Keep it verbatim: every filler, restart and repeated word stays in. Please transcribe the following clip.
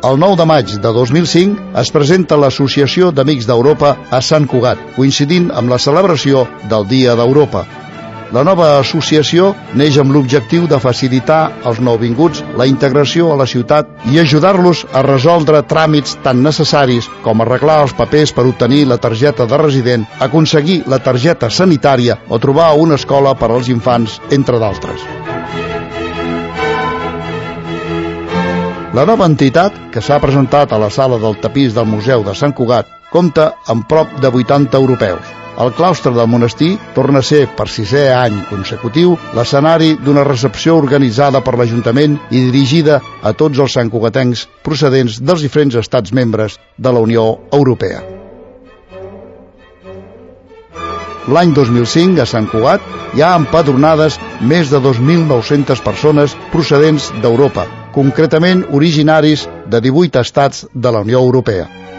El nou de maig de dos mil cinc es presenta l'Associació d'Amics d'Europa a Sant Cugat, coincidint amb la celebració del Dia d'Europa. La nova associació neix amb l'objectiu de facilitar als nouvinguts la integració a la ciutat i ajudar-los a resoldre tràmits tan necessaris com arreglar els papers per obtenir la targeta de resident, aconseguir la targeta sanitària o trobar una escola per als infants, entre d'altres. La nova entitat, que s'ha presentat a la sala del tapís del Museu de Sant Cugat, compta amb prop de vuitanta europeus. El claustre del monestir torna a ser, per sisè any consecutiu, l'escenari d'una recepció organitzada per l'Ajuntament i dirigida a tots els santcugatencs procedents dels diferents estats membres de la Unió Europea. L'any dos mil cinc, a Sant Cugat, hi ha empadronades més de dos mil nou-centes persones procedents d'Europa, concretament originaris de divuit estats de la Unió Europea.